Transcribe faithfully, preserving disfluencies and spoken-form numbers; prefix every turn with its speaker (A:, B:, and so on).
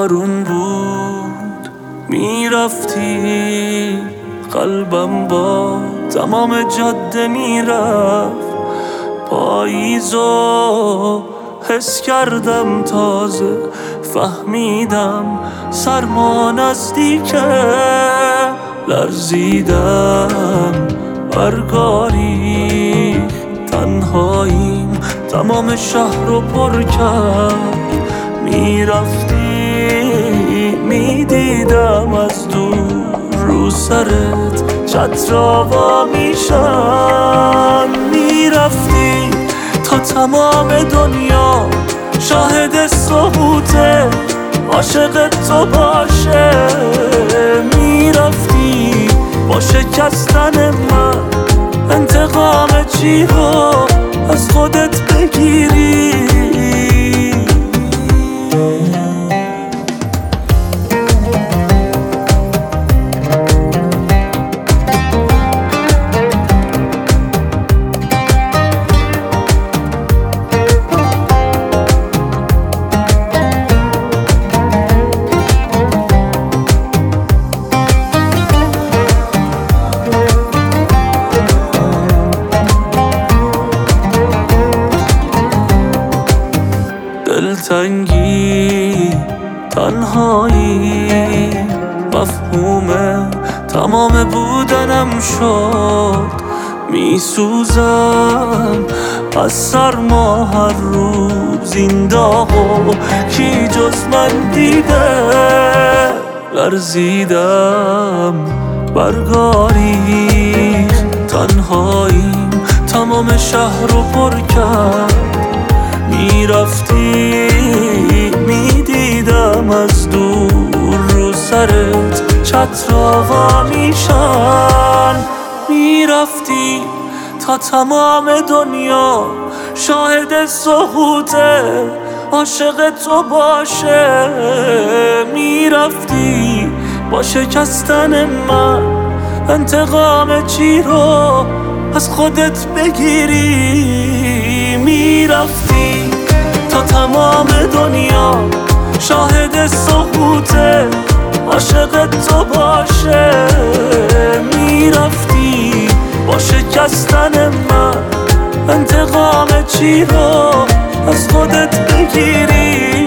A: بارون بود میرفتی، قلبم با تمام جاده میرفت. پاییزو حس کردم تازه، فهمیدم سرما نزدیکه. لرزیدم برگاری، تنهاییم تمام شهر رو پر کرد. میرفتی میدیدم از دور رو سرت چترا وا میشن. میرفتی تا تمام دنیا شاهد سقوطه، عاشق تو باشه. میرفتی با شکستن من انتقام چی رو از خودت بگیری. دلتنگی، تنهایی، مفهوم تمام بودنم شد. میسوزم از سرما هر روز، این داغو کی جز من دیده. لرزیدم برگاری، تنهاییم تمام شهر رو پر کرد. میرفتی میدیدم از دور رو سرت چترا وا میشن. میرفتی تا تمام دنیا شاهد سقوطه، عاشق تو باشه. میرفتی با شکستن من انتقام چی رو از خودت بگیری. میرفتی تا تمام دنیا شاهد سقوطه، عاشق تو باشه. میرفتی با شکستن من انتقام چی رو از خودت بگیری.